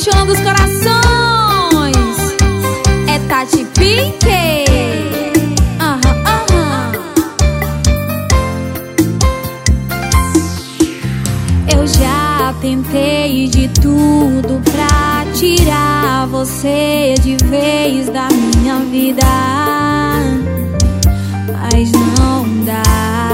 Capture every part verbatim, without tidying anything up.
paixão dos corações é Tati Pink. Aham, aham. Eu já tentei de tudo pra tirar você de vez da minha vida, mas não dá.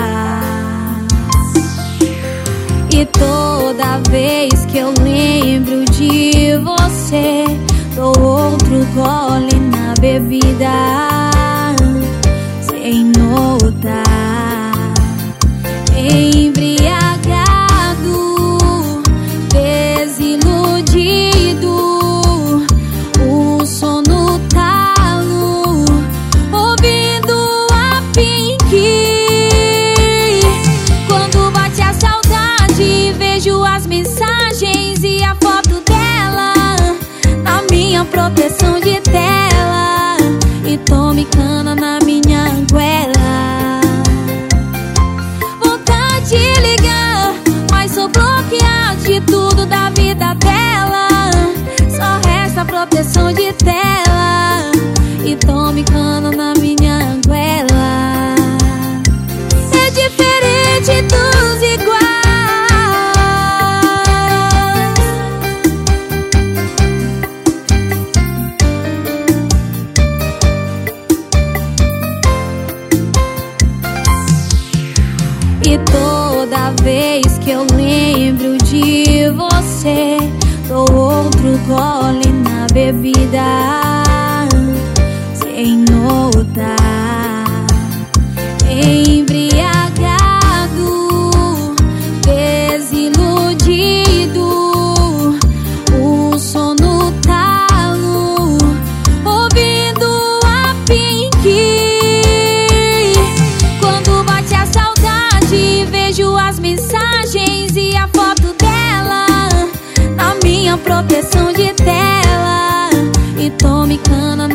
E toda vez que eu lembro de você, dou outro gole na bebida, sem notar, embriagado, desiludido, o sono talo, ouvindo a Pink. Quando bate a saudade, vejo as mensagens e a foto dela na minha proteção de tela, e tome cana na minha goela. Vontade de ligar, mas sou bloqueado de tudo da vida dela. Só resta proteção de tela, e tome cana na minha goela. É diferente dos iguais. E toda vez que eu lembro de você, dou outro gole na bebida, sem notar, embriagado, desiludido, o sono talo, ouvindo a Pink. Quando bate a saudade, vejo as mensagens e a foto dela na minha proteção de tela, e tome cana